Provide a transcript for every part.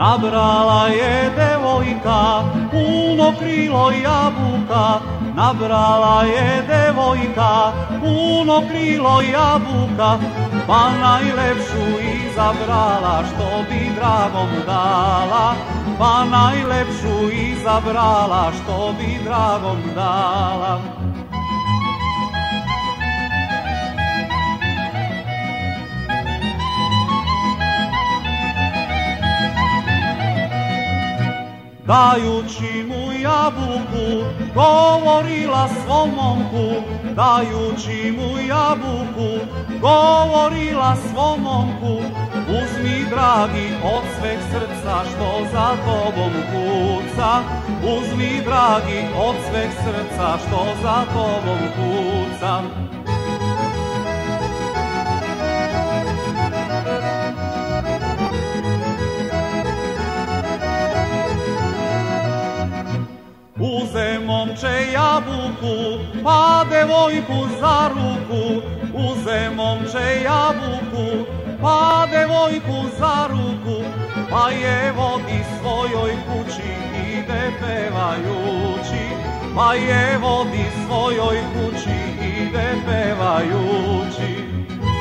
Nabrala je devojka puno krilo jabuka, nabrala je devojka puno krilo jabuka, pa najlepšu izabrala što bi dragom dala, pa najlepšu izabrala što bi dragom dala. Dajući mu jabuku, govorila svom momku, dajući mu jabuku, govorila svom momku, uzmi dragi od sveg srca što za tobom kuca, uzmi dragi od sveg srca što za tobom kuca. Uze momče jabuku, pa devojku za ruku, uze momče jabuku, pa devojku za ruku, pa je vodi svojoj kući ide pevajući, pa je vodi svojoj kući ide pevajući.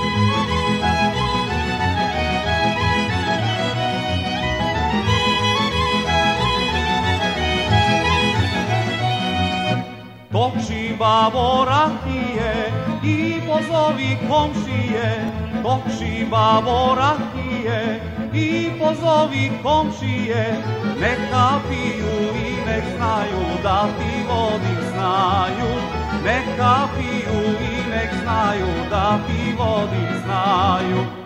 Toči babo rakije i pozovi komšije, toči babo rakije i pozovi komšije, neka piju i nek znaju da ti vodim znaju, neka piju i nek znaju da ti vodim znaju.